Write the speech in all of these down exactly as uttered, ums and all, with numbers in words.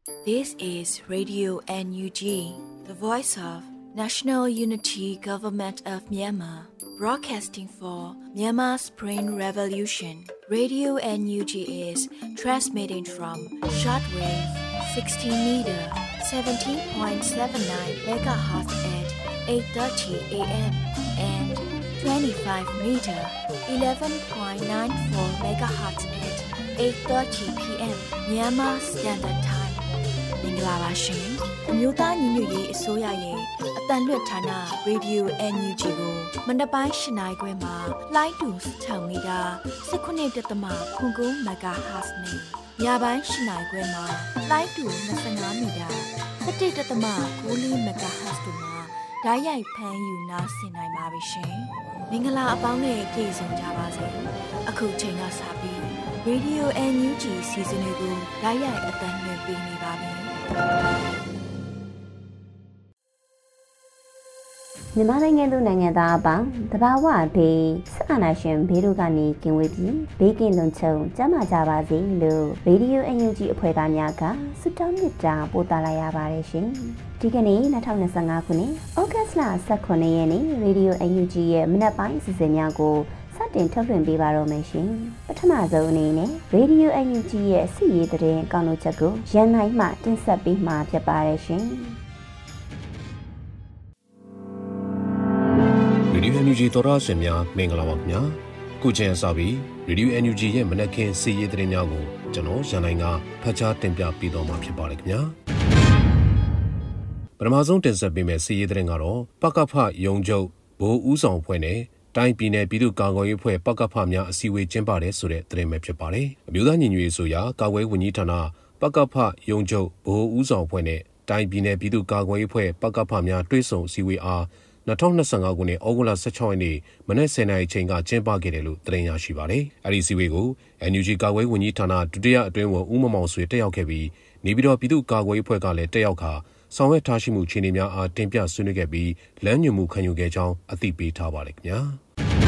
This is Radio N U G, the voice of National Unity Government of Myanmar, broadcasting for Myanmar Spring Revolution. Radio N U G is transmitting from shortwave sixteen meter, seventeen point seven nine megahertz at eight thirty a m and twenty-five meter, eleven point nine four megahertz at eight thirty p m Myanmar Standard Time. မင်္ဂလာပါရှင်အမျိုးသားညီညွတ်ရေးအစိုးရရဲ့အတန်လွတ်ဌာန Radio N U G ကိုမနက်ပိုင်း၈နာရီခွဲမှာလိုင်းတူ၆မီတာ၁၉.၉ MHz နဲ့ညပိုင်း၈နာရီခွဲမှာလိုင်းတူ၂၅မီတာ၁၁.၉၄ MHz တို့မှာဓာတ်ရိုက်ဖမ်းယူနားဆင်နိုင်ပါပြီရှင်မင်္ဂလာအပေါင်းနဲ့ပြည့်စုံကြပါစေအခုချိန်ကစပြီး Radio N U G စီစဉ်တွေကိုဓာတ်ရိုက်အတန်လွှင့်ပေးနေပါပြီမြန်မာနိုင်ငံသူနိုင်ငံသားအပေါင်းတဘာဝဘေးဆက်အာနာရှင်ဘေးတို့ကနေကင်ဝေးပြီးဘေးကင်းလွန်ခြုံကျန်းမာကြပါစေလို့ Radio N U G အဖွဲ့သားများကဆုတောင်းမေတ္တာပို့သလာရပါတယ်ရှင်ဒီကနေ့၂၀၂၅ခုနှစ်ဩဂတ်လ၁၉ရက်နေ့ Radio N U G ရဲ့မနက်ပိုင်းအစီအစဉ်များကိုစတင်ထုတ်လွှင့်ပေးပါတော့မယ်ရှင်ပထမဆုံးအနေနဲ့ Radio N U G ရဲ့စီရေးသတင်းကောင်းလို့ချက်ကိုရန်နိုင်မှတင်ဆက်ပေးမှာဖြစ်ပါတယ်ရှင် Radio N U G သောရရှင်များမင်္ဂလာပါခင်ဗျာခုချိန်အစပြီး Radio N U G ရဲ့မနက်ခင်းစီရေးသတင်းများကိုကျွန်တော်ရန်နိုင်ကဖတ်ကြားတင်ပြပေးတော့မှာဖြစ်ပါတယ်ခင်ဗျာပထမဆုံးတင်ဆက်ပေးမယ့်စီရေးသတင်းကတော့ပကဖယုံချုပ်ဘိုးဦးဆောင်ဖွဲ့နဲ့တိုင်းပြည်နယ်ပြည်သူ့ကာကွယ်ရေးဖွဲ့ပကဖများအစည်းအဝေးကျင်းပတဲ့ဆိုတဲ့သတင်းပဲဖြစ်ပါတယ်အမျိုးသားညီညွတ်ရေးဆိုရာကာကွယ်ဝန်ကြီးဌာနပကဖယုံချုပ်ဘိုးဦးဆောင်ဖွဲ့နဲ့တိုင်းပြည်နယ်ပြည်သူ့ကာကွယ်ရေးဖွဲ့ပကဖများတွဲဆုံအစည်းအဝေးအား၂၀၂၅ခုနှစ်ဩဂုတ်လ၁၆ရက်နေ့မနက်၁၀နာရီချိန်ကကျင်းပခဲ့တယ်လို့သတင်းရရှိပါတယ်။အဲဒီစည်းဝေးကို N U G ကာကွယ်ဝန်ကြီးဌာနဒုတိယအတွင်းဝန်ဦးမမောင်ဆွေတက်ရောက်ခဲ့ပြီးနေပြည်တော်ပြည်သူ့ကာကွယ်ရေးဖွဲ့ကလည်းတက်ရောက်ခါဆောင်ရွက်ထားရှိမှုခြေအနေများအားတင်ပြဆွေးနွေးခဲ့ပြီးလမ်းညွှန်မှုခံယူခဲ့ကြောင်းအသိပေးထားပါတယ်ခင်ဗျာ။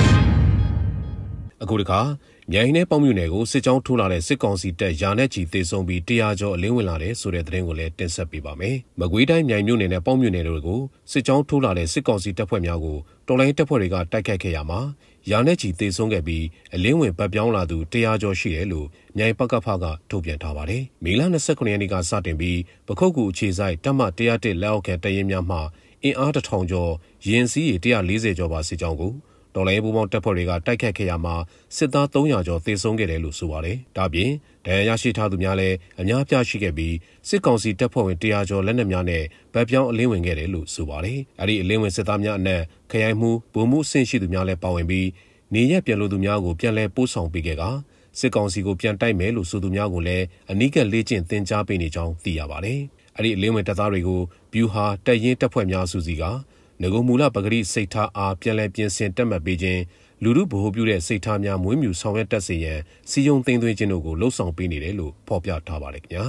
အခုတခါမြိုင်နဲ့ပေါင်းမြို့နယ်ကိုစစ်ကြောင်းထိုးလာတဲ့စစ်ကောင်စီတပ်ရာနဲ့ချီတေဆုံးပြီးတရားကျော်အလင်းဝင်လာတဲ့ဆိုတဲ့သတင်းကိုလည်းတင်ဆက်ပေးပါမယ်။မကွေးတိုင်းမြိုင်မြို့နယ်နဲ့ပေါင်းမြို့နယ်တို့ကိုစစ်ကြောင်းထိုးလာတဲ့စစ်ကောင်စီတပ်ဖွဲ့များကိုတော်လိုင်းတပ်ဖွဲ့တွေကတိုက်ခတ်ခဲ့ရမှာရာနဲ့ချီတေဆုံးခဲ့ပြီးအလင်းဝင်ပတ်ပြောင်းလာသူတရားကျော်ရှိတယ်လို့မြိုင်ပကဖကထုတ်ပြန်ထားပါတယ်။မေလ၂၉ရက်နေ့ကစတင်ပြီးပခုတ်ကူအခြေဆိုင်တပ်မ၁၀၁လက်အောက်ခံတပ်ရင်းများမှအင်အားတစ်ထောင်ကျော်ရင်စီးရေ၁၄၀ကျော်ပါစစ်ကြောင်းကိုတော်လိုင်းဘူပေါင်းတပ်ဖွဲ့တွေကတိုက်ခတ်ခဲ့ရမှာစစ်သား၃၀၀ကျော်သေဆုံးခဲ့တယ်လို့ဆိုပါတယ်။ဒါပြင်ဒဏ်ရာရရှိထားသူများလည်းအများပြားရှိခဲ့ပြီးစစ်ကောင်စီတပ်ဖွဲ့ဝင်၁၀၀ကျော်လက်နက်များနဲ့ဗတ်ပြောင်းအလင်းဝင်ခဲ့တယ်လို့ဆိုပါတယ်။အဲဒီအလင်းဝင်စစ်သားများအနက်ခရိုင်မှုဗိုလ်မှုအဆင့်ရှိသူများလည်းပါဝင်ပြီးနေရက်ပြန်လို့သူများကိုပြန်လည်ပို့ဆောင်ပေးခဲ့ကစစ်ကောင်စီကိုပြန်တိုက်မယ်လို့ဆိုသူများကိုလည်းအနီးကပ်လေ့ကျင့်သင်ကြားပေးနေကြောင်းသိရပါတယ်။အဲဒီအလင်းဝင်တပ်သားတွေကိုဗျူဟာတပ်ရင်းတပ်ဖွဲ့များစုစည်းကငကုမူလပဂရိစိတ်ထားအားပြန်လည်ပြင်ဆင်တက်မှတ်ပေးခြင်းလူမှုဗဟိုပြုတဲ့စိတ်ထားများမွေးမြူဆောင်ရွက်တတ်စေရန်စီယုံသိမ်းသွင်းခြင်းတို့ကိုလှုံ့ဆော်ပေးနေတယ်လို့ဖော်ပြထားပါတယ်ခင်ဗျာ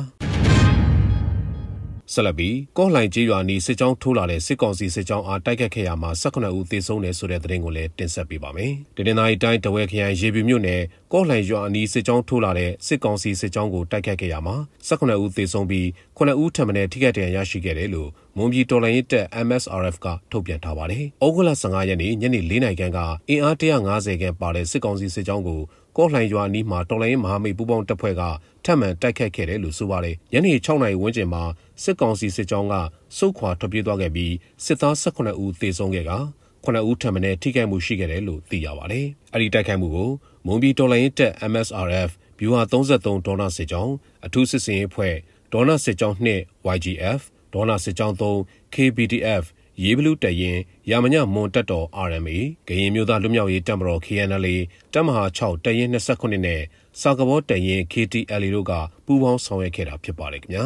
ဆက်လက်ပြီးကော့လှိုင်ကျေးရွာနီစစ်ကြောင်းထိုးလာတဲ့စစ်ကောင်စီစစ်ကြောင်းအားတိုက်ခတ်ခဲ့ရမှာ၁၈ဦးသေဆုံးတယ်ဆိုတဲ့သတင်းကိုလည်းတင်ဆက်ပေးပါမယ်။တနင်္သာရီတိုင်းတဝဲခရိုင်ရေပြူမြို့နယ်ကော့လှိုင်ရွာနီစစ်ကြောင်းထိုးလာတဲ့စစ်ကောင်စီစစ်ကြောင်းကိုတိုက်ခတ်ခဲ့ရမှာ၁၈ဦးသေဆုံးပြီးခုနှစ်ဦးထပ်မံထိခိုက်ဒဏ်ရာရရှိခဲ့တယ်လို့မွန်ပြည်တော်လှန်ရေးတပ် M S R F ကထုတ်ပြန်ထားပါတယ်။ဩဂုတ်လ၁၅ရက်နေ့ညနေ၄နာရီခန့်ကအင်အား၁၅၀ခန့်ပါတဲ့စစ်ကောင်စီစစ်ကြောင်းကိုကော့လှိုင်ရွာနီးမှာတော်လှန်ရေးမဟာမိတ်ပူးပေါင်းတပ်ဖွဲ့ကထပ်မံတိုက်ခတ်ခဲ့တယ်လို့ဆိုပါတယ်။ညနေ၆နာရီဝန်းကျင်မှာစစ်ကောင်စီစစ်ကြောင်းကစုခွာထွက်ပြေးသွားခဲ့ပြီးစစ်သား၁၈ဦးသေဆုံးခဲ့ကခုနှစ်ဦးထပ်မံထိခိုက်မှုရှိခဲ့တယ်လို့သိရပါတယ်။အဲဒီတိုက်ခိုက်မှုကိုမွန်ပြည်တော်လှန်ရေးတပ် M S R F ဗျူဟာ၃၃ဒေါနာစစ်ကြောင်းအထူးစစ်စင်ရေးဖွဲ့ဒေါနာစစ်ကြောင်း၂ Y G F ဒေါနာစစ်ကြောင်း၃ K B D F ရေဘလူးတရင်ရာမညမွန်တက်တော် R M A ကရင်မျိုးသားလွတ်မြောက်ရေးတပ်မတော် K N L A တပ်မဟာ၆တရင်၂၉နဲ့စာကဘောတရင် K T L A တို့ကပူးပေါင်းဆောင်ရွက်ခဲ့တာဖြစ်ပါတယ်ခင်ဗျာ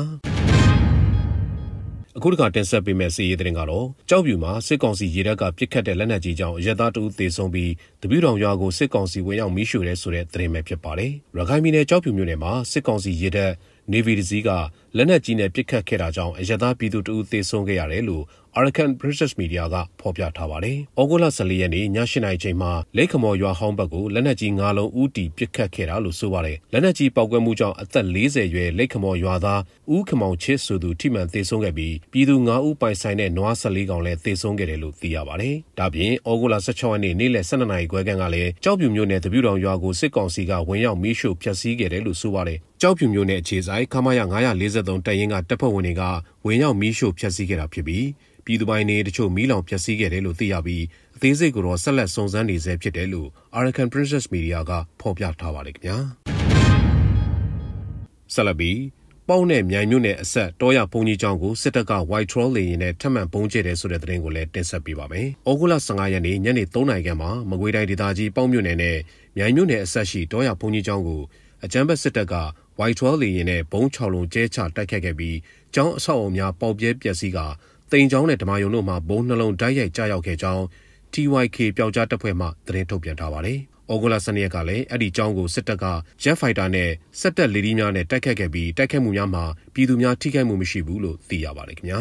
အခုတခါတင်ဆက်ပေးမယ့်စီးရေးသတင်းကတော့ကြောက်ပြူမှာစစ်ကောင်စီရေတပ်ကပစ်ခတ်တဲ့လက်နက်ကြီးကြောင့်အရက်သားတဦးသေဆုံးပြီးတပည့်တော်ရွာကိုစစ်ကောင်စီဝင်ရောက်မီးရှို့တဲ့ဆိုတဲ့သတင်းပဲဖြစ်ပါတယ်။ရခိုင်ပြည်နယ်ကြောက်ပြူမြို့နယ်မှာစစ်ကောင်စီရေတပ် Navy တစည်းကလက်နက်ကြီးနဲ့ပစ်ခတ်ခဲ့တာကြောင့်အရသာပြည်သူတအုပ်သေဆုံးခဲ့ရတယ်လို့ Arakan British Media ကဖော်ပြထားပါတယ်။ဩဂုတ်လဆယ်လေးရက်နေ့ည၈နာရီချိန်မှာလိတ်ခမော်ရွာဟောင်းဘက်ကိုလက်နက်ကြီး၅လုံးဦးတီပစ်ခတ်ခဲ့တာလို့ဆိုပါတယ်။လက်နက်ကြီးပောက်ကွဲမှုကြောင့်အသက်၄၀ရွယ်လိတ်ခမော်ရွာသားဦးခမောင်ချစ်ဆိုသူထိမှန်သေဆုံးခဲ့ပြီးပြည်သူ၅ဦးပိုင်ဆိုင်တဲ့နွား၁၄ကောင်လည်းသေဆုံးခဲ့တယ်လို့သိရပါတယ်။ဒါပြင်ဩဂုတ်လ၁၆ရက်နေ့နေ့လယ်၁၂နာရီခွဲခန့်ကလည်းကြောက်ဖြူမြို့နယ်တပြူတောင်ရွာကိုစစ်ကောင်စီကဝင်ရောက်မီးရှို့ဖျက်ဆီးခဲ့တယ်လို့ဆိုပါတယ်။ကြောက်ဖြူမြို့နယ်အခြေဆိုင်ခမာရ၅၄၃တပ်ရင်းကတပ်ဖွဲ့ဝင်တွေကဝင်ရောက်မီးရှို့ဖျက်ဆီးခဲ့တာဖြစ်ပြီးပြည်သူပိုင်းနေတချို့မီးလောင်ဖျက်ဆီးခဲ့တယ်လို့သိရပြီးအသေးစိတ်ကိုတော့ဆက်လက်စုံစမ်းနေဆဲဖြစ်တယ်လို့ Arakan Princess Media ကဖော်ပြထားပါတယ်ခင်ဗျာဆက်လက်ပြီးပေါက်နဲ့မြိုင်မြို့နယ်အဆက်တောရဘုံကြီးကျောင်းကိုစစ်တပ်က White Troll လေယာဉ်နဲ့ထပ်မံပုံကျဲတယ်ဆိုတဲ့သတင်းကိုလည်းတင်ဆက်ပေးပါမယ်။ဩဂုတ်လ၁၅ရက်နေ့ညနေ၃နာရီခန့်မှာမကွေးတိုင်းဒေသကြီးပေါက်မြို့နယ်နဲ့မြိုင်မြို့နယ်အဆက်ရှိတောရဘုံကြီးကျောင်းကိုအကြမ်းဖက်စစ်တပ်က White Troll လေယာဉ်နဲ့ဘုံ၆လုံးကျဲချတိုက်ခတ်ခဲ့ပြီးကျောင်းအဆောက်အအုံများပေါက်ပြဲပျက်စီးကတိန်ကျောင်းနဲ့ဓမ္မယုံတို့မှဘုံနှလုံးတိုက်ရိုက်ကြားရောက်ခဲ့ကြောင်း T Y K ပျောက်ကြားတပ်ဖွဲ့မှသတင်းထုတ်ပြန်ထားပါတယ်။ဩဂုတ်လ၁၂ရက်ကလည်းအဲ့ဒီကျောင်းကိုစစ်တပ်က Jet Fighter နဲ့စက်တက်လေဒီများနဲ့တိုက်ခတ်ခဲ့ပြီးတိုက်ခတ်မှုများမှာပြည်သူများထိခိုက်မှုမရှိဘူးလို့သိရပါတယ်ခင်ဗျာ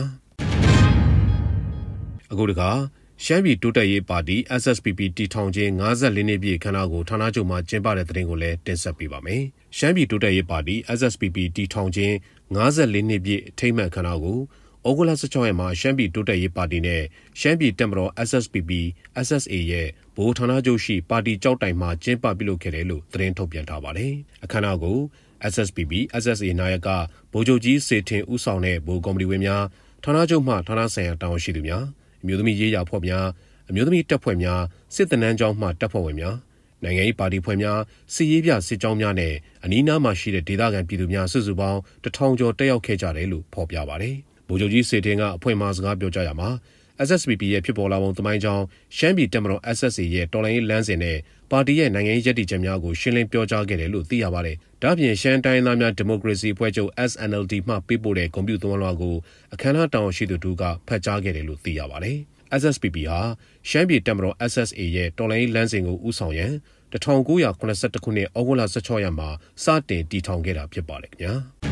။အခုတခါရှမ်းပြည်တိုးတက်ရေးပါတီ S S P P တီထောင်ခြင်း၅၄နှစ်ပြည့်ခမ်းနားကိုဌာနချုပ်မှကျင်းပတဲ့သတင်းကိုလည်းတင်ဆက်ပေးပါမယ်။ရှမ်းပြည်တိုးတက်ရေးပါတီ S S P P တီထောင်ခြင်း၅၄နှစ်ပြည့်အထိမ်းအမှတ်ခမ်းနားကိုဩဂုတ်လ၁၆ရက်မှာရှမ်းပြည်တိုးတက်ရေးပါတီနဲ့ရှမ်းပြည်တပ်မတော် S S P P S S A ရဲ့ဗဟိုဌာနချုပ်ရှိပါတီကြောက်တိုင်မှာကျင်းပပြုလုပ်ခဲ့တယ်လို့သတင်းထုတ်ပြန်ထားပါတယ်။အခမ်းအနားကို S S P P S S A နာယကဗိုလ်ချုပ်ကြီးစေထင်ဦးဆောင်တဲ့ဗဟိုကော်မတီဝင်များဌာနချုပ်မှဌာနဆိုင်ရာတာဝန်ရှိသူများအမျိုးသမီးရေးရာဖွဲ့များအမျိုးသမီးတပ်ဖွဲ့များစစ်တနန်းကျောင်းမှတပ်ဖွဲ့ဝင်များနိုင်ငံရေးပါတီဖွဲ့များစစ်ရေးပြစစ်ကြောင်းများနဲ့အနီးနားမှာရှိတဲ့ဒေသခံပြည်သူများစုစုပေါင်းတထောင်ကျော်တက်ရောက်ခဲ့ကြတယ်လို့ဖော်ပြပါတယ်။ဗိုလ်ချုပ်ကြီးစေထင်ကအဖွင့်အမှာစကားပြောကြားရမှာ S S P P ရဲ့ဖြစ်ပေါ်လာပုံသမိုင်းကြောင်းရှမ်းပြည်တပ်မတော် S S A ရဲ့တော်လှန်ရေးလမ်းစဉ်နဲ့ပါတီရဲ့နိုင်ငံရေးရည်တည်ချက်များကိုရှင်းလင်းပြောကြားခဲ့တယ်လို့သိရပါတယ်။ဒါ့အပြင်ရှမ်းတိုင်းသားများဒီမိုကရေစီအဖွဲ့ချုပ် S N L D မှပေးပို့တဲ့ဂုဏ်ပြုသဝဏ်လွှာကိုအခမ်းအနားတာဝန်ရှိသူတို့ကဖတ်ကြားခဲ့တယ်လို့သိရပါတယ်။ S S P P ဟာရှမ်းပြည်တပ်မတော် S S A ရဲ့တော်လှန်ရေးလမ်းစဉ်ကိုဦးဆောင်ရန်၁၉၇၁ခုနှစ်ဩဂုတ်လ၁၆ရက်မှာစတင်တည်ထောင်ခဲ့တာဖြစ်ပါတယ်ခင်ဗျာ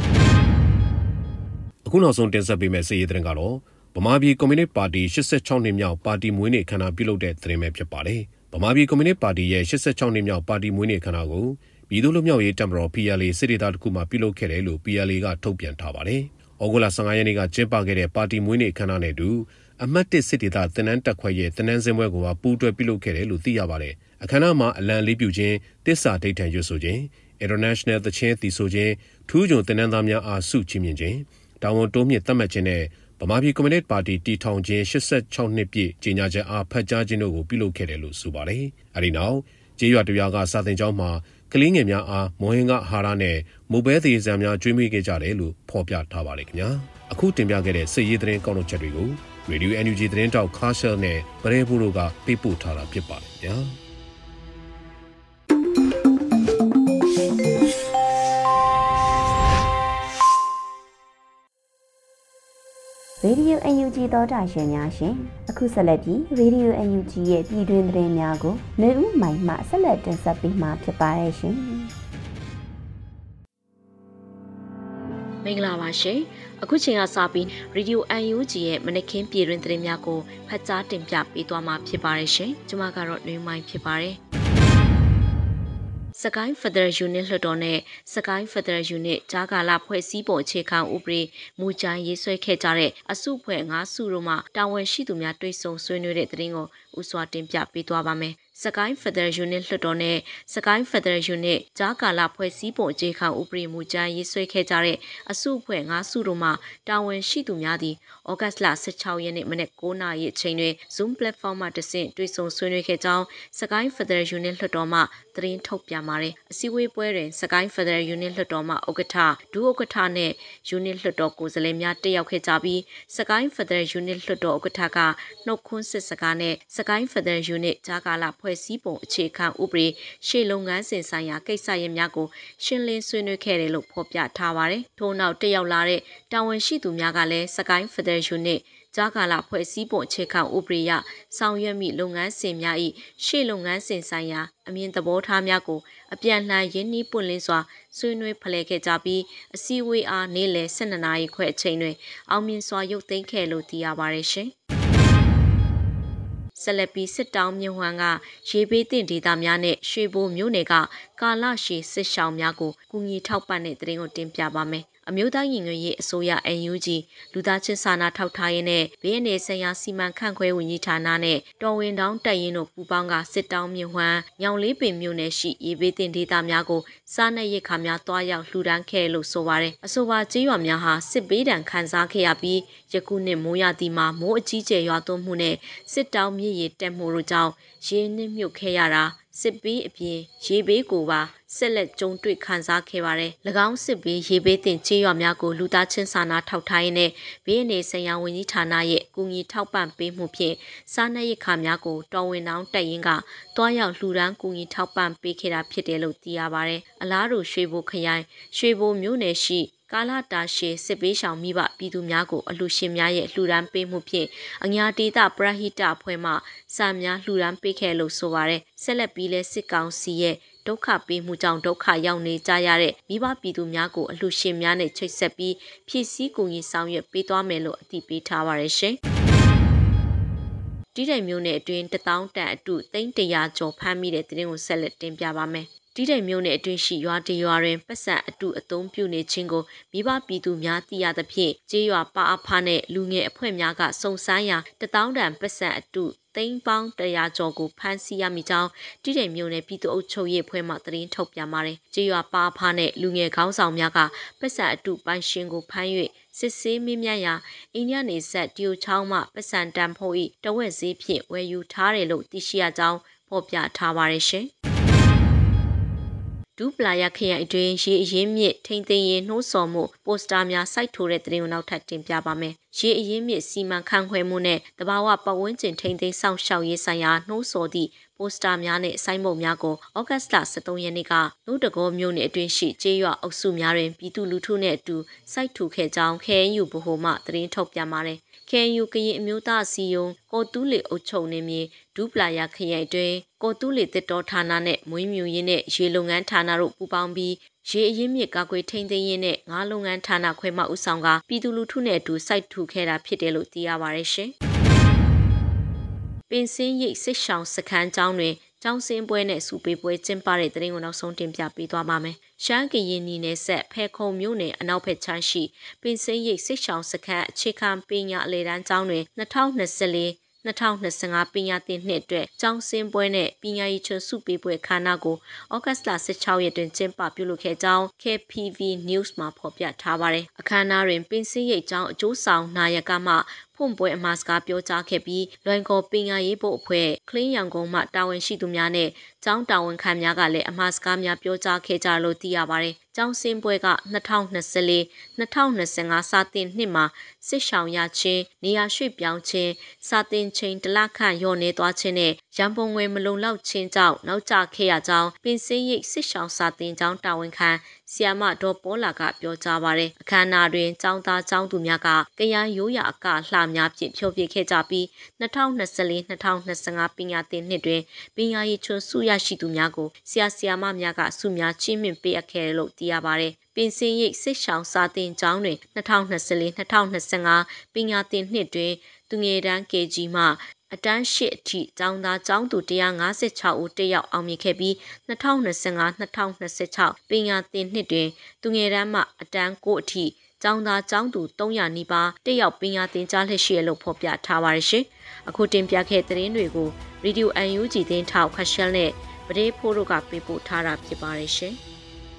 ။အခုနောက်ဆုံးတင်ဆက်ပေးမယ့်စီးရီးသတင်းကတော့ဗမာပြည်ကွန်မြူနစ်ပါတီ၈၆နှစ်မြောက်ပါတီမွေးနေ့ခမ်းနားပြုလုပ်တဲ့သတင်းပဲဖြစ်ပါတယ်။ဗမာပြည်ကွန်မြူနစ်ပါတီရဲ့၈၆နှစ်မြောက်ပါတီမွေးနေ့ခမ်းနားကိုပြည်သူ့လူမျိုးရေးတပ်မတော် P L A စစ်ဒေသတစ်ခုမှပြုလုပ်ခဲ့တယ်လို့ P L A ကထုတ်ပြန်ထားပါတယ်။ဩဂုတ်လ၁၅ရက်နေ့ကကျင်းပခဲ့တဲ့ပါတီမွေးနေ့ခမ်းနားနဲ့အတူအမှတ်၁စစ်ဒေသတင်နန်းတက်ခွဲရဲ့တင်နန်းစင်းပွဲကိုပူးတွဲပြုလုပ်ခဲ့တယ်လို့သိရပါတယ်။အခမ်းအနားမှာအလံလေးပြုခြင်းတစ္ဆာဒိဋ္ဌံရွတ်ဆိုခြင်း International သချင်းသီဆိုခြင်းထူးချွန်တင်နန်းသားများအားဆုချီးမြှင့်ခြင်းတာဝန်တိုးမြင့်သတ်မှတ်ခြင်းနဲ့ဗမာပြည်ကွန်မြူနစ်ပါတီတည်ထောင်ခြင်း၈၆နှစ်ပြည့်ကြေညာချက်အားဖတ်ကြားခြင်းတို့ကိုပြုလုပ်ခဲ့တယ်လို့ဆိုပါတယ်။အဲဒီနောက်ကျေးရွာတရွာကစာသင်ကျောင်းမှာကလေးငယ်များအားမွန်ဟင်ကအာဟာရနဲ့မုတ်ပဲသေးစံများကျွေးမွေးခဲ့ကြတယ်လို့ဖော်ပြထားပါတယ်ခင်ဗျာ။အခုတင်ပြခဲ့တဲ့စစ်ရေးသတင်းကောက်နှုတ်ချက်တွေကို Radio N U G သတင်းတောက်ခါရှယ်နဲ့ပရဲဘူးတို့ကပေးပို့ထားတာဖြစ်ပါတယ်ခင်ဗျာ။ Radio N U G သောတာရှင်များရှင်အခုဆက်လက်ပြီး Radio N U G ရဲ့ပြည်တွင်းသတင်းများကိုနေဦးမိုင်မှဆက်လက်တင်ဆက်ပေးမှာဖြစ်ပါတယ်ရှင်မင်္ဂလာပါရှင်အခုချိန်ကစပြီး Radio N U G ရဲ့မနက်ခင်းပြည်တွင်းသတင်းများကိုဖတ်ကြားတင်ပြပေးသွားမှာဖြစ်ပါတယ်ရှင်ကျွန်မကတော့နေဦးမိုင်ဖြစ်ပါတယ်စကိုင်း Federal Unit လွှတ်တော်နဲ့စကိုင်း Federal Unit ကြားကာလဖွဲ့စည်းပုံအခြေခံဥပဒေမူကြမ်းရေးဆွဲခဲ့ကြတဲ့အစုအဖွဲ့၅စုတို့မှတာဝန်ရှိသူများတွေ့ဆုံဆွေးနွေးတဲ့သတင်းကိုဥစွာတင်ပြပေးသွားပါမယ်။စကိုင်း Federal Unit လွှတ်တော်နဲ့စကိုင်း Federal Unit ကြားကာလဖွဲ့စည်းပုံအခြေခံဥပဒေမူကြမ်းရေးဆွဲခဲ့ကြတဲ့အစုအဖွဲ့၅စုတို့မှတာဝန်ရှိသူများသည့်ဩဂတ်လ၁၆ရက်နေ့မနက်၉နာရီအချိန်တွင် Zoom platform မှာတဆင့်တွေ့ဆုံဆွေးနွေးခဲ့ကြောင်းစကိုင်း Federal Unit လွှတ်တော်မှသတင်းထုတ်ပြန်ပါတယ်။အစည်းအဝေးပွဲတွင်စကိုင်း Federal Unit လွှတ်တော်မှဥက္ကဋ္ဌဒုဥက္ကဋ္ဌနှင့် Unit လွှတ်တော်ကိုယ်စားလှယ်များတက်ရောက်ခဲ့ကြပြီးစကိုင်း Federal Unit လွှတ်တော်ဥက္ကဋ္ဌကနှုတ်ခွန်းဆက်စကားနဲ့စကိုင်း Federal Unit ကြားကာလဖွဲ့စည်းပုံအခြေခံဥပဒေရှေ့လုပ်ငန်းစဉ်ဆိုင်ရာကိစ္စရပ်များကိုရှင်းလင်းဆွေးနွေးခဲ့တယ်လို့ဖော်ပြထားပါတယ်။ထို့နောက်တက်ရောက်လာတဲ့တာဝန်ရှိသူများကလည်းစကိုင်း Federal Unit ကြားကာလဖွဲ့စည်းပုံအခြေခံဥပဒေအရဆောင်ရွက်မိလုပ်ငန်းစဉ်များ၏ရှေ့လုပ်ငန်းစဉ်ဆိုင်ရာအမြင်သဘောထားများကိုအပြန်လှန်ရင်းနှီးပွင့်လင်းစွာဆွေးနွေးဖလှယ်ခဲ့ကြပြီးအစည်းအဝေးအားနေ့လယ် ၁၂ နာရီခွဲအချိန်တွင်အောင်မြင်စွာရုပ်သိမ်းခဲ့လို့သိရပါတယ်ရှင်။ဆက်လက်ပြီးစစ်တောင်းမြဝန်းကရေဘေးသင့်ဒေသများနဲ့ရွှေဘိုမြို့နယ်ကကာလရှည်စစ်ရှောင်များကိုကူညီထောက်ပံ့တဲ့သတင်းကိုတင်ပြပါမယ်။အမျိုးသားညီညွတ်ရေးအစိုးရ အန် ယူ ဂျီ လူသားချင်းစာနာထောက်ထားရေးနဲ့ဘေးအန္တရာယ်ဆိုင်ရာစီမံခန့်ခွဲဝန်ကြီးဌာနနဲ့တော်ဝင်တောင်းတပ်ရင်းတို့ပူးပေါင်းကစစ်တောင်းမြဝန်းညောင်လေးပင်မြို့နယ်ရှိရေဘေးသင့်ဒေသများကိုစားနပ်ရိက္ခာများတွားရောက်လှူဒါန်းခဲ့လို့ဆိုပါတယ်။အဆိုပါကျေးရွာများဟာစစ်ဘေးဒဏ်ခံစားခဲ့ရပြီးယခုနှစ်မိုးရာသီမှာမိုးအကြီးကျယ်ရွာသွန်းမှုနဲ့စစ်တောင်းမြစ်ရေတက်မှုတို့ကြောင့်ရေနစ်မြုပ်ခဲ့ရတာစစ်ဘေးအပြင်ရေဘေးကိုပါဆက်လက်ကြုံတွေ့ခံစားခဲ့ပါတယ်။၎င်းစစ်ဘေးရေဘေးတင်ကျေးရွာများကိုလူသားချင်းစာနာထောက်ထားရေးနဲ့ဘေးအန္တရာယ်ဆိုင်ရာဝန်ကြီးဌာနရဲ့ကူညီထောက်ပံ့ပေးမှုဖြင့်စားနပ်ရိက္ခာများကိုတော်ဝင်တောင်းတပ်ရင်းကတွားရောက်လှူဒါန်းကူညီထောက်ပံ့ပေးခဲ့တာဖြစ်တယ်လို့သိရပါတယ်။အလားတူရွှေဘိုခရိုင်ရွှေဘိုမြို့နယ်ရှိကာလတာရှည်စစ်ပေးဆောင်မိဘပြည်သူများကိုအလှူရှင်များရဲ့လှူဒါန်းပေးမှုဖြင့်အညာဒေသပရဟိတအဖွဲ့မှစာများလှူဒါန်းပေးခဲ့လို့ဆိုပါရယ်ဆက်လက်ပြီးလဲစစ်ကောင်စီရဲ့ဒုက္ခပေးမှုကြောင့်ဒုက္ခရောက်နေကြရတဲ့မိဘပြည်သူများကိုအလှူရှင်များနဲ့ချိတ်ဆက်ပြီးဖြည့်ဆည်းကူညီဆောင်ရွက်ပေးသွားမယ်လို့အသိပေးထားပါရရှင်။တီးတိုင်မျိုးနယ်အတွင်းတထောင်တန်အတုသိန်းတရာကျော်ဖမ်းမိတဲ့သတင်းကိုဆက်လက်တင်ပြပါမယ်။တီးတိုင်မျိုးနယ်အတွင်းရှိရွာတရွာတွင်ပတ်စံအတုအသုံးပြုနေခြင်းကိုမိဘပြည်သူများသိရသဖြင့်ကျေးရွာပါအဖနဲ့လူငယ်အဖွဲ့များကစုံစမ်းရာတထောင်တန်ပတ်စံအတုသိန်းပေါင်းတရာကျော်ကိုဖမ်းဆီးရမိကြောင်းတီးတိုင်မျိုးနယ်ပြည်သူ့အုပ်ချုပ်ရေးအဖွဲ့မှသတင်းထုတ်ပြန်ပါတယ်။ကျေးရွာပါအဖနဲ့လူငယ်ခေါင်းဆောင်များကပတ်စံအတုပိုင်ရှင်ကိုဖမ်း၍စစ်ဆေးမေးမြန်းရာအိန္ဒိယနေဆက်တီယိုချောင်းမှပတ်စံတန်ဖို့၏တဝက်ဈေးဖြင့်ဝယ်ယူထားတယ်လို့သိရှိရကြောင်းဖော်ပြထားပါတယ်ရှင်။ဒူပလာရခရိုင်အတွင်းရေအရင်းမြစ်ထိန်သိမ်းရင်နှိုးဆော်မှုပိုစတာများစိုက်ထိုးတဲ့သတင်းကိုနောက်ထပ်တင်ပြပါမယ်။ရေအရင်းမြစ်စီမံခန့်ခွဲမှုနဲ့တဘာဝပတ်ဝန်းကျင်ထိန်သိမ်းစောင့်ရှောက်ရေးဆိုင်ရာနှိုးဆော်သည့်ပိုစတာများနဲ့ဆိုင်းဘုတ်များကိုဩဂတ်စ်လ ၁၃ ရက်နေ့ကနို့တကောမြို့နယ်အတွင်းရှိကျေးရွာအုပ်စုများတွင်ပြည်သူလူထုနှင့်အတူစိုက်ထူခဲ့ကြောင်း ကေအန်ယူ ဗဟိုမှသတင်းထုတ်ပြန်ပါတယ်။ ကေအန်ယူ ကရင်အမျိုးသားအစည်းအရုံးကော်တူးလေအုပ်ချုပ်နေမြေဒူပလာရခရိုင်တွင်ကော်တူးလေတစ်တော်ဌာနနဲ့မွေးမြူရေးနဲ့ရေလုပ်ငန်းဌာနတို့ပူးပေါင်းပြီးရေအရင်းမြစ်ကာကွယ်ထိန်းသိမ်းရေးနဲ့ငါးလုပ်ငန်းဌာနခွဲမှဦးဆောင်ကပြည်သူလူထုနဲ့အတူစိုက်ထူခဲ့တာဖြစ်တယ်လို့သိရပါတယ်ရှင်။ပင်စင်းရိပ်စစ်ဆောင်စခန်းကျောင်းတွင်ကျောင်းစင်းပွဲနဲ့စူပေပွဲကျင်းပတဲ့တဲ့ရင်ကိုနောက်ဆုံးတင်ပြပေးသွားပါမယ်။ရှမ်းကရင်နီနယ်ဆက်ဖဲခုံမြို့နယ်အနောက်ဘက်ခြမ်းရှိပင်စင်းရိပ်စစ်ဆောင်စခန်းအခြေခံပညာအလယ်တန်းကျောင်းတွင်၂၀၂၄-၂၀၂၅ပညာသင်နှစ်အတွက်ကျောင်းစင်းပွဲနဲ့ပညာရေးချွန်စုပေးပွဲခမ်းနားကိုဩဂတ်စ်လ ၁၆ ရက်တွင်ကျင်းပပြုလုပ်ခဲ့ကြောင်း ကေ ပီ ဗီ News မှာဖော်ပြထားပါတယ်။အခမ်းအနားတွင်ပင်စင်းရိပ်ကျောင်းအကျိုးဆောင်နာယကမှဖွင့်ပွဲအမှာစကားပြောကြားခဲ့ပြီးလွိုင်ကော်ပညာရေးဘုတ်အဖွဲ့ကလင်းရန်ကုန်မှတာဝန်ရှိသူများနဲ့ကျောင်းတာဝန်ခံများကလည်းအမှာစကားများပြောကြားခဲ့ကြလို့သိရပါတယ်။ကျောင်းစင်းပွဲက၂၀၂၄-၂၀၂၅စာတင်နှစ်မှာစစ်ရှောင်ရခြင်းနေရာရွှေ့ပြောင်းခြင်းစာတင်ချိန်တလခန့်လျော့နေသွားခြင်းနဲ့ရန်ပုံငွေမလုံလောက်ခြင်းကြောင့်နောက်ကျခဲ့ရကြောင်းပင်စင်းရိပ်စစ်ရှောင်စာတင်ကျောင်းတာဝန်ခံဆီယာမဒေါ်ပေါ်လာကပြောကြားပါတယ်။အခမ်းအနားတွင်ကျောင်းသားကျောင်းသူများကကရန်ရိုးရာအကလှများဖြင့်ဖျော်ဖြေခဲ့ကြပြီး၂၀၂၄-၂၀၂၅ပညာသင်နှစ်တွင်ပညာရေးချွန်စုရရှိသူများကိုဆရာဆရာမများကဆုများချီးမြှင့်ပေးအပ်ခဲ့တယ်လို့သိရပါတယ်။ပင်စင်းရိပ်စစ်ရှောင်စာတင်ကျောင်းတွင်၂၀၂၄-၂၀၂၅ပညာသင်နှစ်တွင်သူငယ်တန်း ကေ ဂျီ မှအတန်းရှစ်အထိကျောင်းသားကျောင်းသူ၁၅၆ဦးတက်ရောက်အောင်မြင်ခဲ့ပြီး၂၀၂၅-၂၀၂၆ပညာသင်နှစ်တွင်သူငယ်တန်းမှအတန်းကိုအထိကျောင်းသားကျောင်းသူ၃၀၀နီးပါးတက်ရောက်ပညာသင်ကြားလျက်ရှိရလို့ဖော်ပြထားပါရရှင်။အခုတင်ပြခဲ့တဲ့သတင်းတွေကိုရေဒီယို အန် ယူ ဂျီ သတင်းထောက်ခရှယ်နဲ့ဗဒေးဖိုးတို့ကပေးပို့ထားတာဖြစ်ပါရရှင်။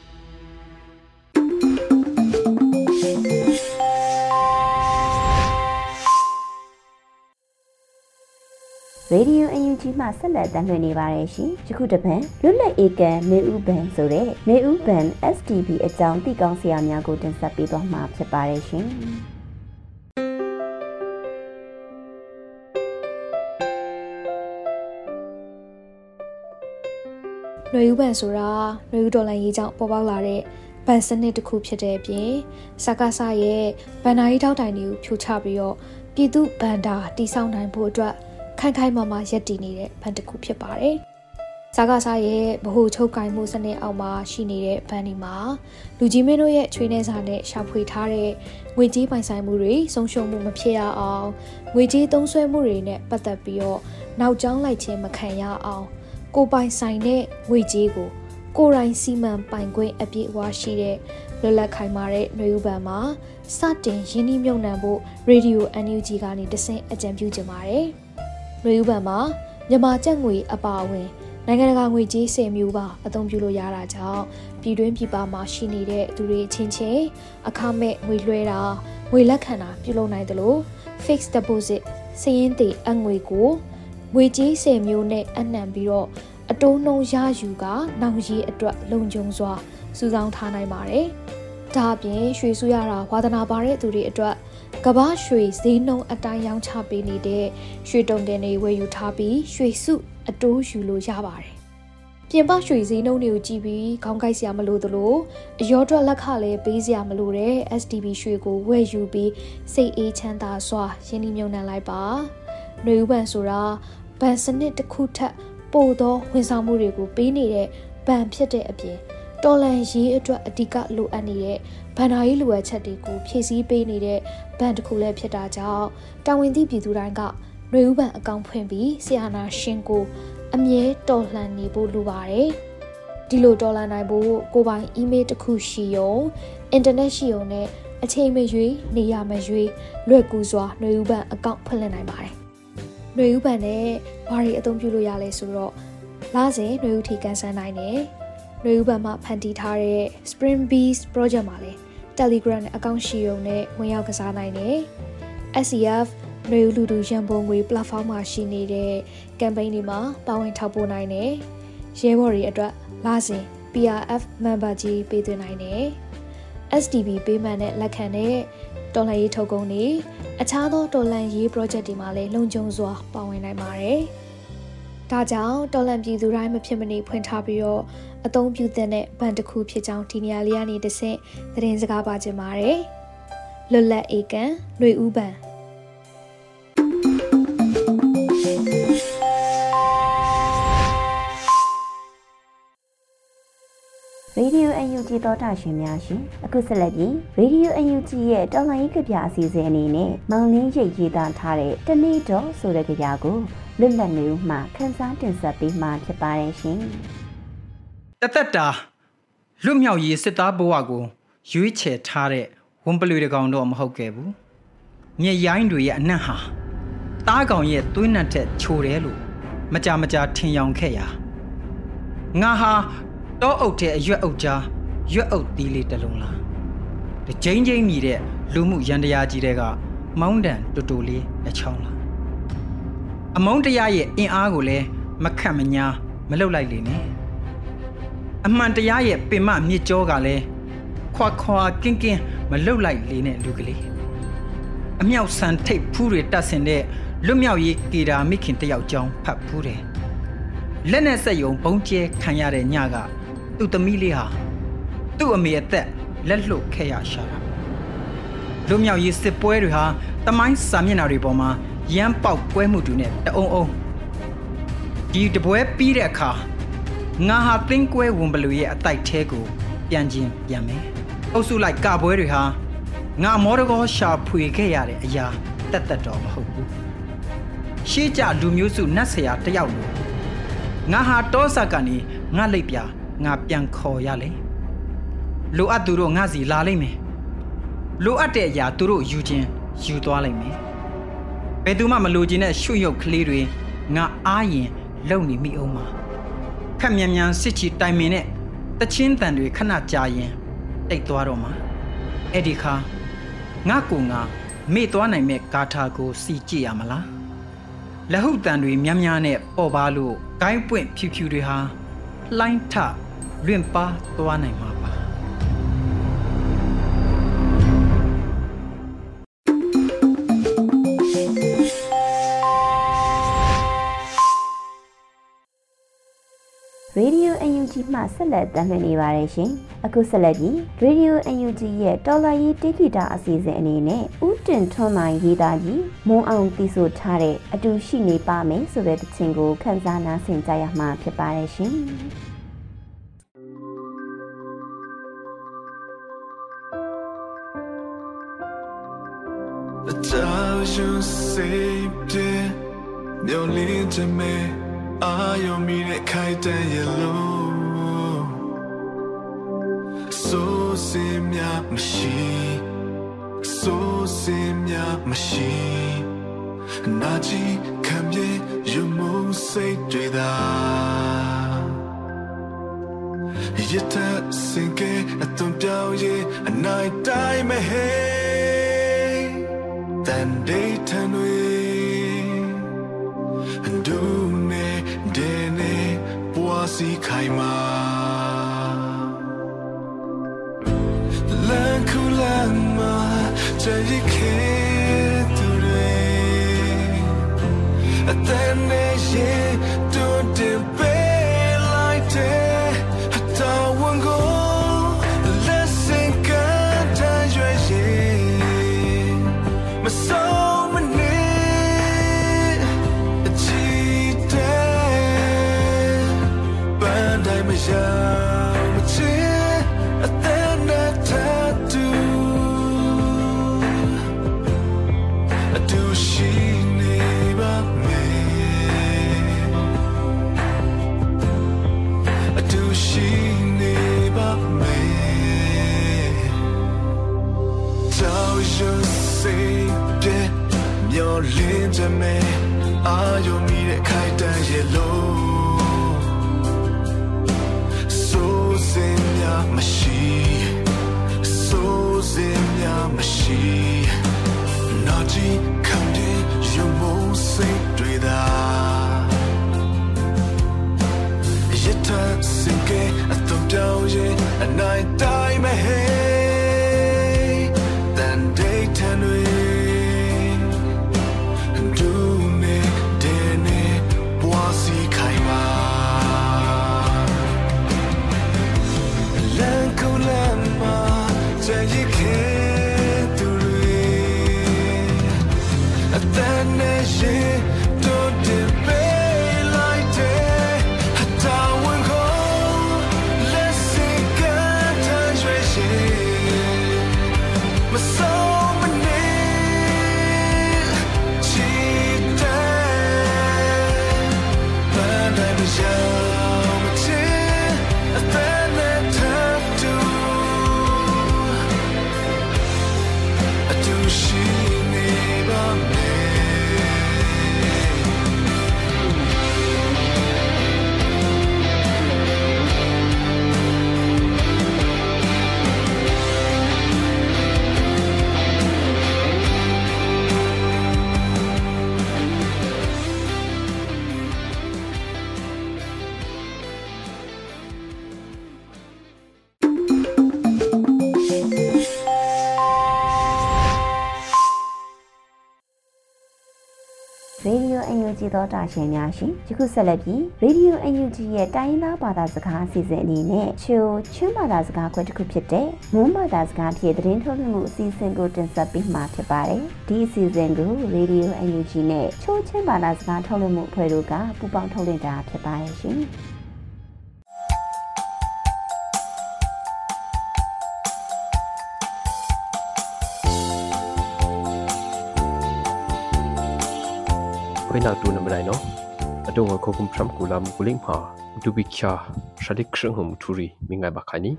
Radio အန် ယူ ဂျီ မှဆက်လက်တင်ပြနေပါတယ်ရှင်။ယခုတစ်ပတ်လွတ်လပ်ဧကန်မေဥဘန်ဆိုတဲ့မေဥဘန် အက်စ် တီ ဗီ အကြောင်းသိကောင်းစရာများကိုတင်ဆက်ပေးသွားမှာဖြစ်ပါတယ်ရှင်။ຫນွေဥပန်ဆိုတာຫນွေဥဒေါ်လာရေးကြောင့်ပေါ်ပေါက်လာတဲ့ဗန်စနစ်တစ်ခုဖြစ်တဲ့အပြင်စကားဆရဲ့ဗန်နာရီထောက်တိုင်တွေကိုဖြိုချပြီးတော့ပြည်သူဘန္တာတိဆောက်နိုင်ဖို့အတွက်ခိုင်ခိုင်မာမာရပ်တည်နေတဲ့ဘဏ်တစ်ခုဖြစ်ပါတယ်။စကားစားရဲ့ဗဟိုချုပ်ကိုင်မှုစနစ်အောက်မှာရှိနေတဲ့ဘဏ်ဒီမှာလူကြီးမင်းတို့ရဲ့ချွေးနှဲစာနဲ့ရှာဖွေထားတဲ့ငွေကြေးပိုင်ဆိုင်မှုတွေဆုံးရှုံးမှုမဖြစ်ရအောင်ငွေကြေးသုံးစွဲမှုတွေနဲ့ပတ်သက်ပြီးတော့နောက်ကျောင်းလိုက်ခြင်းမခံရအောင်ကိုပိုင်ဆိုင်တဲ့ငွေကြေးကိုကိုယ်တိုင်စီမံပိုင်ခွင့်အပြည့်အဝရှိတဲ့လွတ်လပ်ခိုင်မာတဲ့ຫນွေဥပံမှာစတင်ရင်းနှီးမြှုပ်နှံဖို့ရေဒီယို အန် ယူ ဂျီ ကနေတဆင့်အကြံပြုကြပါတယ်။ຫນွေဥပံမှာမြန်မာကျပ်ငွေအပါအဝင်နိုင်ငံတကာငွေကြေးဆယ်မျိုးပါအသုံးပြုလို့ရတာကြောင့်ပြည်တွင်းပြည်ပမှာရှိနေတဲ့သူတွေချင်းချင်းအခမဲ့ငွေလွှဲတာငွေလက်ခံတာပြုလုပ်နိုင်တယ်လို့ fixed deposit စည်ရင်းတည်အငွေကိုငွေကြေးဆယ်မျိုးနဲ့အနှံပြီးတော့အတိုးနှုန်းရယူကနောက်ရေးအတွက်လုံခြုံစွာစုဆောင်းထားနိုင်ပါတယ်။ဒါအပြင်ရွှေစုရတာဝါသနာပါတဲ့သူတွေအတွက်ကမ္ဘာရွှေဈေးနှုန်းအတိုင်းရောင်းချပေးနေတဲ့ရွှေတုံတင်တွေဝယ်ယူထားပြီးရွှေစုအတိုးယူလို့ရပါတယ်။ပြင်ပရွှေဈေးနှုန်းတွေကိုကြည့်ပြီးခေါင်းကိုက်စရာမလိုသလိုအရောတွက်လက်ခလည်းပေးစရာမလိုတဲ့ အက်စ် ဒီ ဘီ ရွှေကိုဝယ်ယူပြီးစိတ်အေးချမ်းသာစွာရင်းနှီးမြှုပ်နှံလိုက်ပါ။ຫນွေဥပံဆိုတာဘဏ်စနစ်တစ်ခုထက်ပိုသောဝန်ဆောင်မှုတွေကိုပေးနေတဲ့ဘဏ်ဖြစ်တဲ့အပြင်တော်လန်ရေးအတွက်အဓိကလိုအပ်နေတဲ့ဘဏ္ဍာရေးလိုအပ်ချက်တွေကိုဖြည့်ဆည်းပေးနေတဲ့ဘဏ်တစ်ခုလည်းဖြစ်တာကြောင့်တာဝန်သိပြည်သူတိုင်းကຫນွေဥပံအကောင့်ဖွင့်ပြီးဆရာနာရှင်ကိုအမြဲတော်လှန်နေဖို့လိုပါတယ်။ဒီလိုတော်လှန်နိုင်ဖို့ကိုပိုင်အီးမေးလ်တစ်ခုရှိရုံအင်တာနက်ရှိရုံနဲ့အချိန်မရွေးနေရမရွေးလွယ်ကူစွာຫນွေဥပံအကောင့်ဖွင့်လှစ်နိုင်ပါတယ်။ຫນွေဥပံနဲ့ဘာတွေအသုံးပြုလို့ရလဲဆိုတော့လစဉ်ຫນွေဥတီကန်ဆန်းနိုင်တယ်။ຫນွေဥပံမှာဖန်တီးထားတဲ့ Spring Bees Project မှာလည်း Telegram နဲ့အကောင့်ရှိရုံနဲ့ဝင်ရောက်ကစားနိုင်တယ်။ အက်စ် စီ အက်ဖ် ຫນွေဥလူတူရန်ပုံငွေ platform မှာရှိနေတဲ့ campaign တွေမှာပါဝင်ထောက်ပို့နိုင်တယ်။ရဲဘော်တွေအတွက်လစဉ် ပီ အာ် အက်ဖ် member ကြီးပေးသွင်းနိုင်တယ်။ အက်စ် ဒီ ဘီ payment နဲ့လက်ခံတဲ့တော်လှန်ရေးထုတ်ကုန်တွေအခြားသောတော်လှန်ရေး project တွေမှာလည်းလုံခြုံစွာပါဝင်နိုင်ပါတယ်။ဒါကြောင့်တော်လှန်ပြည်သူတိုင်းမဖြစ်မနေဖွင့်ထားပြီးတော့အသုံးပြုတဲ့ဘဏ်တစ်ခုဖြစ်ကြောင်းဒီနေရာလေးကနေတဆင့်သတင်းစကားပါချင်ပါတယ်။လွတ်လပ်အေကန်ຫນွေဥပံရေဒီယို အန် ယူ ဂျီ သောတာရှင်များရှင်အခုဆက်လက်ပြီးရေဒီယို အန် ယူ ဂျီ ရဲ့တော်လှန်ရေးကြပြအစီအစဉ်အနေနဲ့မောင်လင်းရိပ်ရေးသားထားတဲ့တနေ့တော့ဆိုတဲ့ကြပြကိုလွတ်လပ်နေဦးမှခန်းစားတင်ဆက်ပေးမှာဖြစ်ပါတယ်ရှင်တသက်တာလွတ်မြောက်ရေးစစ်သားဘဝကိုရွေးချယ်ထားတဲ့ဝန်ပလွေတကောင်တော့မဟုတ်ခဲ့ဘူးမြေရိုင်းတွေရဲ့အနက်ဟာတားကောင်ရဲ့သွေးနက်ထက်ချိုတယ်လို့မကြမကြထင်ယောင်ခဲ့ရာငါဟာတောအုပ်တဲ့အရွက်အုပ်ကြားရွက်အုပ်သီးလေးတစ်လုံးလားတကြိမ်ကြိမ်မြည်တဲ့လူမှုရန်တရားကြီးတွေကမောင်းတန်တူတူလေးတစ်ချောင်းလားအမုန်းတရားရဲ့အင်အားကိုလည်းမခတ်မညာမလှုပ်လိုက်လေနဲ့အမှန်တရားရဲ့ပင်မမြစ်ကြောကလည်းခွာခွာကင်းကင်းမလှုပ်လိုက်လေနဲ့လူကလေးအမြောက်ဆန်ထိတ်ဖူးတွေတတ်ဆင်တဲ့လွတ်မြောက်ရေးကေတာမိခင်တယောက်ကြောင်းဖတ်ဖူးတယ်လက်နဲ့ဆက်ယုံဘုံကျဲခံရတဲ့ညကသူ့သမီးလေးဟာသူ့အမေအသက်လက်လွတ်ခဲ့ရရှာတာလွတ်မြောက်ရေးစစ်ပွဲတွေဟာတမိုင်းစာမျက်နှာတွေပေါ်မှာရမ်းပေါက်ပွဲမှုတွေနဲ့တအုံအုံဒီတပွဲပြီးတဲ့အခါငါဟာတင်းကွဲဝန်ပလူရဲ့အတိုက်ထဲကိုပြန်ချင်းပြန်မယ်အုပ်စုလိုက်ကပွဲတွေဟာငါမော်ဒကောရှာဖွေခဲ့ရတဲ့အရာတက်တက်တော့မဟုတ်ဘူးရှေးကြလူမျိုးစုနတ်ဆရာတယောက်လို့ငါဟာတောဆာကနေငါလိပ်ပြငါပြန်ခေါ်ရလေလိုအပ်သူတို့ငါစီလာလိမ့်မယ်လိုအပ်တဲ့အရာသူတို့ယူခြင်းယူသွားလိမ့်မယ်ဘယ်သူမှမလိုချင်တဲ့ရွှွရုပ်ကလေးတွေငါအားရင်လုံနေမိအောင်မှာခက်မြန်မြန်စစ်ချီတိုင်မင်နဲ့တချင်းတန်တွေခဏကြာရင်တိတ်သွားတော့မှာအဲ့ဒီခါငါကူငါမေ့သွားနိုင်မဲ့ဂါထာကိုစီကြည့်ရမလားလဟုတန်တွေများများနဲ့ပေါ်ပါလို့ဂိုင်းပွင့်ဖြူဖြူတွေဟာလှိုင်းထလွင့်ပါသွားနိုင်မှာပါရေဒီယို အန် ယူ G မှဆက်လက်တင်ပြနေပါတယ်ရှင်အခုဆက်လက်ပြီး Radio အန် ယူ ဂျီ ရဲ့တော်လာရေးတေဂီတာအစီအစဉ်အနေနဲ့ဦးတင်ထွန်းမိုင်ရေးသားကြီးမွန်အောင်တီးဆိုထားတဲ့အတူရှိနေပါမယ်ဆိုတဲ့တခြင်းကိုခန်းစားနားဆင်ကြရမှာဖြစ်ပါတယ်ရှင် You saved it, your little me. Are you me that kite and yellow? So sim ya machine, so sim ya machine. Naji come ye, you move say to that. Yet I sink it at the down ye, and night time ahead. Then day turn away and do ne dene boasi kaima lan kulama jayi ke ture then ne ye don't be like that hata wango listen can tell you so many cheated but I'm a young cheat at the tattoo I do she never me I do she never me tell you say your lips and me are you me that kite and yellow so sim ya machine so sim ya machine naji come in you most say to that yet I sink at the down yeah and I die my head then day ten away Radio အန် ယူ ဂျီ သောတာရှင်များရှင်ယခုဆက်လက်ပြီး Radio အန် ယူ ဂျီ ရဲ့တိုင်းသားဘာသာစကားအစီအစဉ်အနေနဲ့ချိုချင်းဘာသာစကားခွဲတစ်ခုဖြစ်တဲ့မွန်းဘာသာစကားဖြင့်သတင်းထုတ်လွှင့်မှုအစီအစဉ်ကိုတင်ဆက်ပေးမှာဖြစ်ပါတယ်ဒီအစီအစဉ်ကို Radio အန် ယူ ဂျီ နဲ့ချိုချင်းဘာသာစကားထုတ်လွှင့်မှုအဖွဲ့တို့ကပူးပေါင်းထုတ်လွှင့်တာဖြစ်ပါတယ်ရှင်ไปนาตูนำไรเนาะอดงก็คุมพรำกุลามกุลิงหาดูบิชาชาดิกเชิงหงทุรีมีไงบักขานี้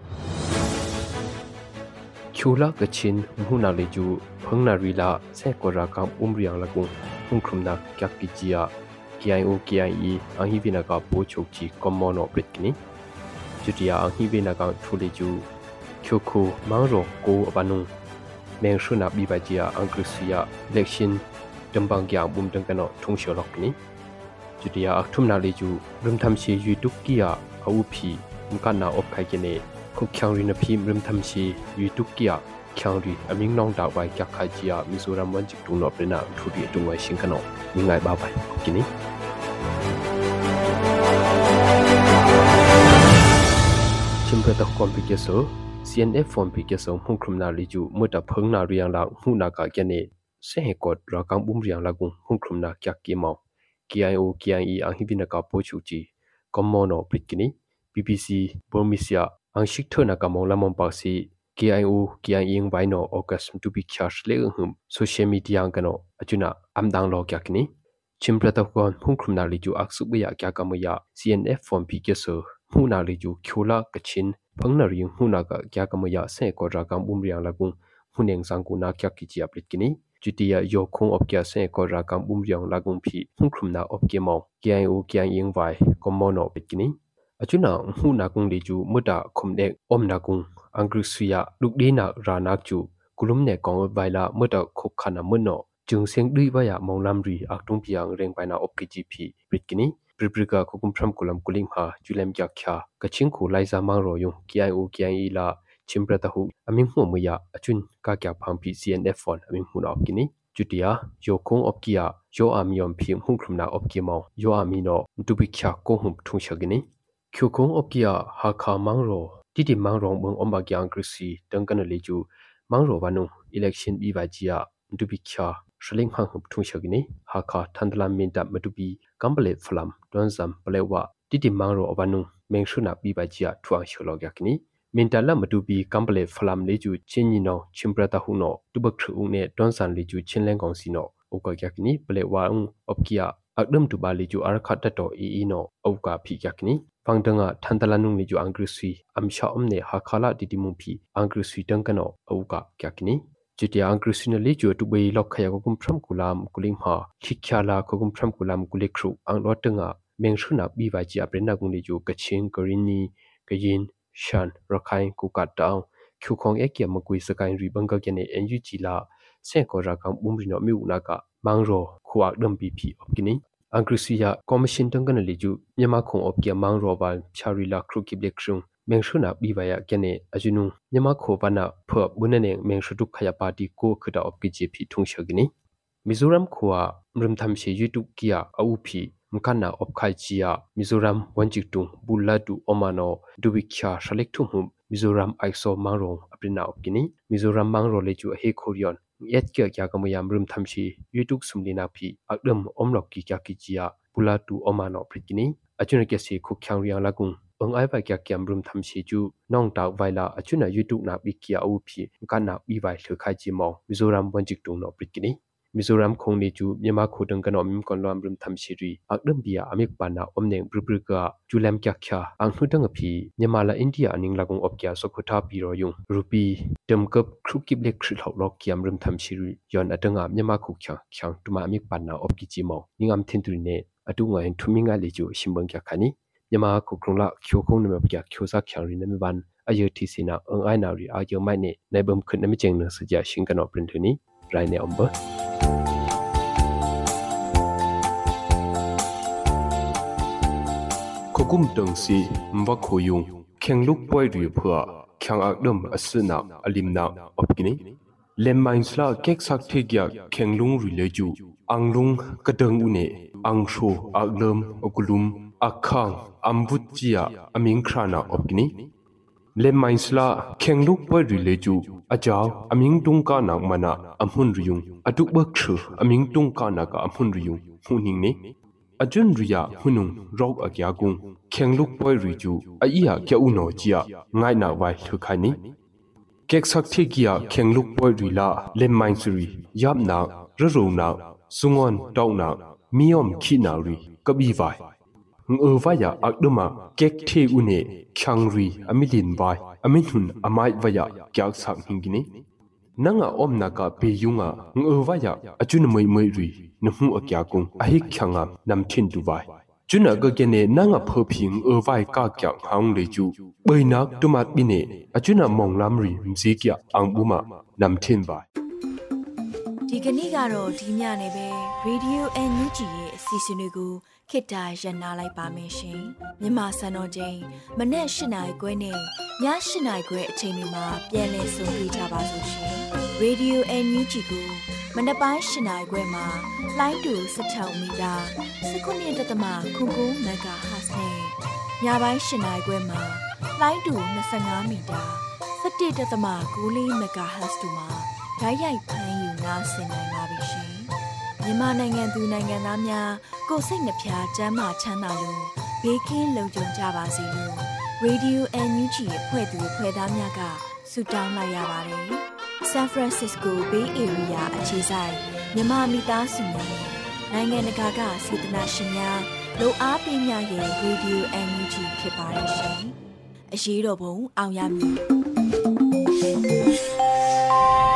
ชูลากชินหูนาเลจูพังนารีลาเซกวรากามอุมเรียงละกุงหุงครุมนักยักกิจียา เค ไอ โอ เค ไอ อี อังฮิวินากาโปโชกจีคอมมอนอปริตกินีจุดยาอังฮิวินากาทุเลจูโชคูมังโรโกอบานุงแมงชุนาบีบาจียาอังกฤษยาเล็กชินดำบางอย่างบุมดังกันอทุ่งเชียวล็อกนี้จุดยาอักทุ่มนาเลจูริมทำชียูตุกกี้ยาอาวุพีมุกันนาอบไคกินเนคุกขังรินพีริมทำชียูตุกกี้ยาขังรีอามิงน้องดาวไว้จากไคจียามิโซรัมวันจิกตุงนอปรินาทุรีตุงไว้ชิงกันอมีไงบ้าไปกินนี้ชิมเพตะคอมพิเกโซ ซี เอ็น เอฟ ฟอร์มพิเกโซหุ่งครุมนาลิจูเมื่อตะเพิงนาเรียงลาหูนากาเกเนเสหกอดรากังบุมเรียงลากุงหุ่งครุมนาจักกีมอง เค ไอ โอ เค ไอ อี อังฮิบินากาโปชูจีคอมมอนอปริกินี บี บี ซี บอมิเซียอังชิกเทนากามองลามองปาซี เค ไอ โอ เค ไอ อี ไว้นอออกัสมตุบิคาชเลอึมโซเชียลมีเดียกันออจุนาอัมดังโลกักนีชิมเพตะคอนหุ่งครุมนาลิจูอักสุบยากากามยา ซี เอ็น เอฟ ฟอร์มพิเกโซหูนาลิจูคิวลากชินพังนาริงหูนากะยากามยาเสกอรากังบุมเรียงลากุงหุนเองสังกุนาคักกิจิอัปลิกินีจุติยาโยคงอบเกียเสกอรากังบุมเรียงลากุงพีหุ่งครุมนาอบเกมอง เค ไอ โอ เค ไอ อี ไว้คอมมอนอปิกินีอจุนาหูนากุงลิจูมุดาคมเดกอมนากุงอังกฤษยาลุกดีนารานักจูกุลุมเนกองไวลามุดาคุกขานามนอจึงเสียงด้วยว่ายามองลำรีอักตุงพิยังเร่งไปนาอบกิจิพีปริกินีปริปริกาคุกุมพรำกุลัมกุลิมหาจุเลมจักขากะชิงคูไลซามังรอยุง เค ไอ โอ เค ไอ อี ลาชิมประตะหุอามิงหัวมยาอจุนกากยาพังพี ซี เอ็น เอฟ ฟอนอามิงหุนอบกินีจุติยาโยคงอบกิยาโยอามิยอมพิมหุ่งครุมนาอบกิมองโยอามิโนตุบิขากงหุมทุงชกินีคิวคงอบกิยาหาคามังรอดิดิมังรองเมืองอมบากยังกฤษีตังกันเลจูมังรอวานุอิเล็กชันบีวาจิยาตุบิขาชลิงพังหุมทุงชกินีหาคาทันตลามินดับมตุบีกัมเบเลฟลัมดอนซัมเปเลวะดิดิมังรอวานุเมงชุนาบีวาจิยาทวงชโลกักนีมินตาลามาดูบีกัมเบลฟลามเลจูชินยินอชิมประตาหุนอตุบักทรูเนดอนซันเลจูชินเลงกองซีนอโอกายักนี้เปลวาอุอบกิยาอักดมตุบาเลจูอาร์คัตตออีอีนอโอกาพียักนี้ฟังดังอ่ะทันตลานุงเลจูอังกฤษวีอัมชาอมเนฮาคาลาดิดิมุพีอังกฤษวีดังกันอโอกายักนี้จุดที่อังกฤษวีเลจูตุเบยล็อกขยากกุมพรำกุลามกุลิงฮาคิกยาลากุมพรำกุลามกุลิครูอังรอดังอ่ะเมงชุนาบีวาจีอาเปรนากุงเลจูกะชิงกรินีกะยินชันรักไงกูกัดดาวคิวคงเอกยามกุยสกายรีบังกะเกเนเอ็นยูจีลาเซกอรากังบุมริโนมิวนาคะมังโรขวากดัมบีพีอบกินีอังกฤษยาคอมมิชชั่นตังกันเลจูยามาคงอบกิยามังโรบาลชาริลาครุกิบเล็กซุงเมงชุนาบีวายาเกเนอจุนุงยามาโควานาเพื่อบุญเนงเมงชุดุขยาปาติโกคือดาอบกิจีพีทุงเชกินีมิโซรัมขวามริมทำเชยุตุกิยาอาอุพีมกันนาอบไคจียามิโซรัมวันจิกตุงบุลลาดูอมานอดูวิชาชเล็กทุ่งหุมมิโซรัมไอโซมังรงอปรินาอบกินีมิโซรัมมังโรเลจูเฮโคริยอนเอ็ดเกียกยากมยามริมทำชียุตุกสมดีนาพีอักดมอมลอกกิกากิจียาบุลลาดูอมานอปริกินีอจุนเกสีคุกขังเรียงลากุงองไอไปกยามริมทำชีจูน้องดาวไวลาอจุนายุตุกนาบิกิยาอูพีมกันนาบีไวเถือไคจีมองมิโซรัมวันจิกตุงนอปริกินีมิโซรัมคงเลจูยามาโคดังกันอมิมกอนลอมริมทำชีรีอักดมบียาอเมกปานาอมเนงบริบริกาจูเลมกักขะอังนุดังอพียามาลาอินเดียอนิงลากงอบกิยาสกุทาปีรอยุงรูปีเดิมกับครุกิบเล็กคริลอกลอกกิยามริมทำชีรีย้อนอดังอามยามาคุขังขังตุมาอเมกปานาอบกิจิมอนิงอัมเทนตุริเนอดุงไงทุมิงาเลจูชิมบังกักขานียามาคุกรงละคิวคงนเมบกิยาคิวซักขังรินเมวันอายุทีสินาองไอนารีอายุไม่เนในบ่มขึ้นนเมเจงเนสยาชิงกันอปรินทุนีไรเนอมเบขกุมตังสีมวักขยุงแข่งลุกป่วยหรือเพื่อแข่งอักดมอสนาอลิมนาอบกินีเลมมินส์ลาเก็กสักเทียแข่งลุงหรือเลจูอังลุงกระดังอุเนอังโชอักเลมอกุลุมอักขังอัมบุจิยาอมิงครานาอบกินีเลมมินส์ลาแข่งลุกป่วยหรือเลจูอาจาวอมิงตุงกานักมานาอัมหุนริยุงอดุบักชืออมิงตุงกานักอัมหุนริยุงหูนิงเนอจุนริยาหุนุงรอกอักยากุงแข่งลุกป่วยริจูอาอียาแกอุโนจิยาง่ายนาไว้ทุกใครนี้เก็กสักเทียแข่งลุกป่วยริลาเลมมินส์รียับนาระรูนาสุงอนดาวนามิยอมขีนารีกบีไวเออวายาอักดมาเก็กเทอุเนขังรีอมิลินไวอมิหุนอามายไวยาแกกสักหิงกินีนังอาอมนากาเปยุงอาเออวายาอจุนมวยมวยรีนหูอักยากุงอหิขังามนำทินดูไวจุนากะเกเนนังอาเพอพิงเออวายกากยังหังเลจูเบยนักตุมาบิเนอจุนามองลำรีมซิกยาอังบุมานำทินไวဒီကနေ့ကတော့ဒီညနေပဲ Radio အန် ယူ ဂျီ ရဲ့အစီအစဉ်လေးကိုခေတ္တရနာလိုက်ပါမယ်ရှင်မြန်မာစံတော်ချိန်မနေ့၈နာရီခွဲနဲ့ည၈နာရီခွဲအချိန်တွေမှာပြန်လည်ဆုံတွေ့ကြပါလို့ရှင် Radio အန် ယူ ဂျီ ကိုမနေ့ပိုင်း၈နာရီခွဲမှာလိုင်းတူ၁၆မီတာ၁၉.၇ မဂါဟတ်နဲ့ညပိုင်း၈နာရီခွဲမှာလိုင်းတူtwenty-fiveမီတာseventeen point nine fourမဂါဟတ်ဇ်တို့မှာဓာတ်ရိုက်ဖမ်းယူနားဆင်နိုင်ပါပြီရှင်။မြန်မာနိုင်ငံသူနိုင်ငံသားများကိုယ်စိတ်နှပြကျန်းမာချမ်းသာလို့ဘေးကင်းလုံခြုံကြပါစေလို့ Radio အန် ယူ ဂျီ ရဲ့ဖွဲ့သူဖွဲ့သားများကဆုတောင်းလိုက်ရပါတယ်။ San Francisco Bay Area အခြေစိုက်မြန်မာမိသားစုများနိုင်ငံတကာကစေတနာရှင်များလိုအားပေးများရဲ့ Radio အန် ယူ ဂျီ ဖြစ်ပါတယ်ရှင်။အရေးတော်ပုံအောင်ရမည်